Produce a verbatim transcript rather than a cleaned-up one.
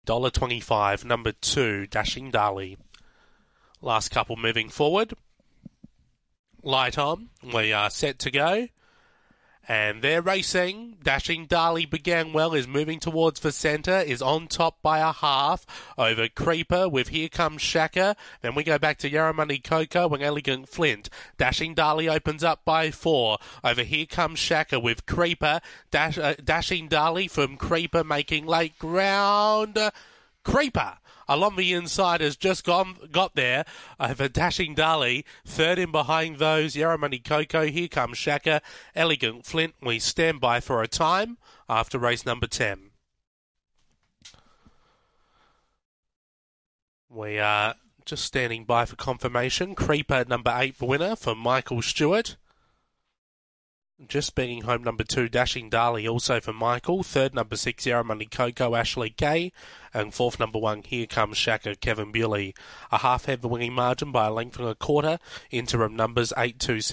one twenty-five, number two, Dashing Dali. Last couple moving forward. Light on. We are set to go. And they're racing. Dashing Dali began well, is moving towards the centre, is on top by a half over Creeper with Here Comes Shaka. Then we go back to Yarramoney Coco and Elegant Flint. Dashing Dali opens up by four over Here Comes Shaka with Creeper. Dash, uh, Dashing Dali from Creeper making late ground. Creeper along the inside has just gone got there over Dashing Dali. Third in behind those, Yarramoney Coco. Here Comes Shaka. Elegant Flint. We stand by for a time after race number ten. We are just standing by for confirmation. Creeper, number eight, the winner for Michael Stewart. Just being home number two, Dashing Dali, also for Michael. Third, number six, Yarramoney Coco, Ashley Kay. And fourth, number one, Here Comes Shaka, Kevin Bewley. A half head the winning margin by a length and a quarter. Interim numbers eight two six.